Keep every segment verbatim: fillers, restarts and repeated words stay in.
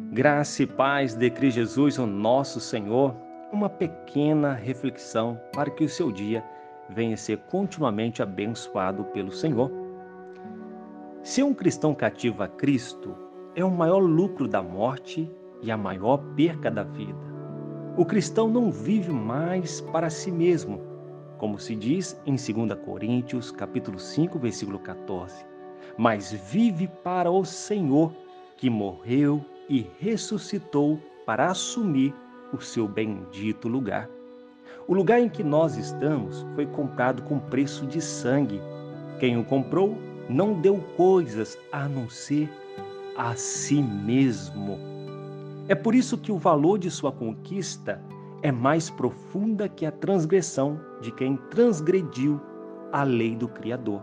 Graça e paz de Cristo Jesus, o nosso Senhor, uma pequena reflexão para que o seu dia venha ser continuamente abençoado pelo Senhor. Ser um cristão cativo a Cristo é o maior lucro da morte e a maior perca da vida. O cristão não vive mais para si mesmo, como se diz em dois Coríntios, capítulo cinco, versículo quatorze, mas vive para o Senhor, que morreu e ressuscitou para assumir o seu bendito lugar. O lugar em que nós estamos foi comprado com preço de sangue. Quem o comprou não deu coisas a não ser a si mesmo. É por isso que o valor de sua conquista é mais profunda que a transgressão de quem transgrediu a lei do Criador.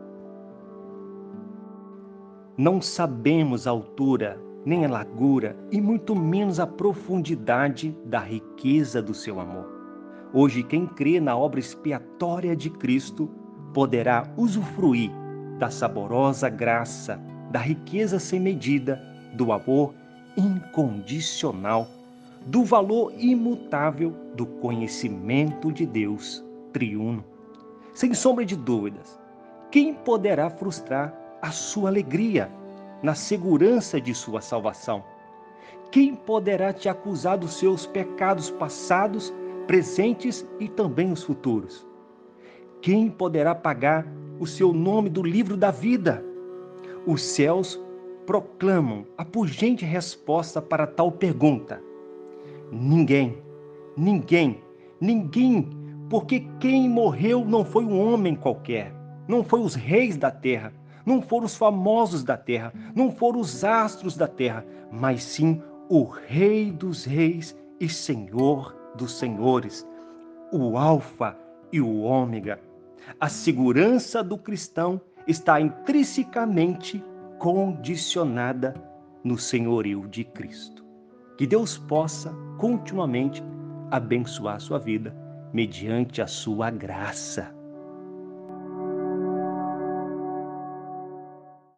Não sabemos a altura, nem a largura, e muito menos a profundidade da riqueza do seu amor. Hoje, quem crê na obra expiatória de Cristo poderá usufruir da saborosa graça, da riqueza sem medida, do amor incondicional, do valor imutável do conhecimento de Deus triuno. Sem sombra de dúvidas, quem poderá frustrar a sua alegria na segurança de sua salvação? Quem poderá te acusar dos seus pecados passados, presentes e também os futuros? Quem poderá apagar o seu nome do livro da vida? Os céus proclamam a pungente resposta para tal pergunta: ninguém, ninguém, ninguém, porque quem morreu não foi um homem qualquer, não foi os reis da terra, não foram os famosos da terra, não foram os astros da terra, mas sim o Rei dos reis e Senhor dos senhores, o Alfa e o Ômega. A segurança do cristão está intrinsecamente condicionada no senhorio de Cristo. Que Deus possa continuamente abençoar a sua vida mediante a sua graça.